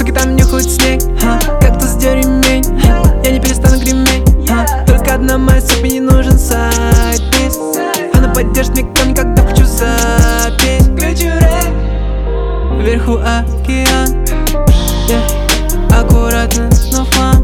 Суки там нюхают снег, кактус где ремень, я не перестану греметь. Только одна моя сука, мне не нужен сайт-пис. Она поддержит мне камни, когда хочу запись. Включу рэп, вверху океан, аккуратно, но фан,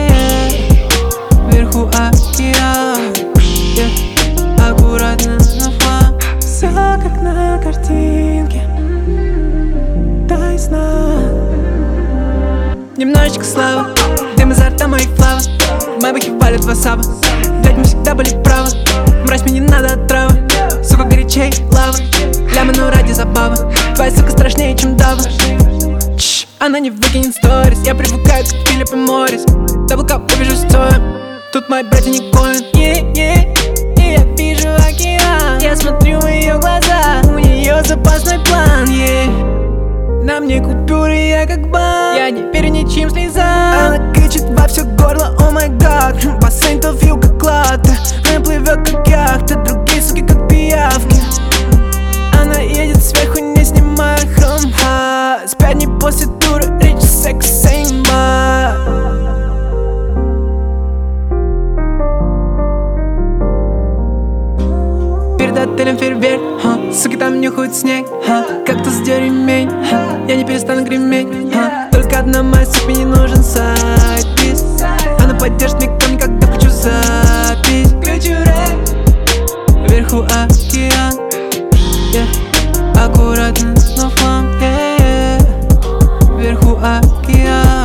вверху океан, аккуратно, но фан. Все как на картинке, дай знак. Немножечко славы, дым изо рта моих флава. Мои бахи палят васаба, блять, мы всегда были правы. Мразь, мне не надо отравы, сука горячей лавы. Лямы, ну ради забавы, твоя сука страшнее, чем Дава. Она не выкинет сторис, я привыкаю к Филипп и Моррис. Даблкап, побежу стоя, тут мои братья не Коэн. И я вижу океан, я смотрю в ее глаза, у нее запасной план. На мне купюры, я как бан, я не верю ничьим слезам. Она кричит во все горло, о май гад. Бассейн толфил как латте, она плывет как яхта, другие суки как пиявки. Она едет сверху, не снимая хром. С 5 дней после тура, речь секс сейма. Перед отелем фейерверк, суки там нюхают снег, кактус где ремень, я не перестану греметь. Только одна моя сука, мне не нужен сайт-пис. Она поддержит мне камни, когда хочу запись. Включу рэп, вверху океан, аккуратно, но фан, вверху океан.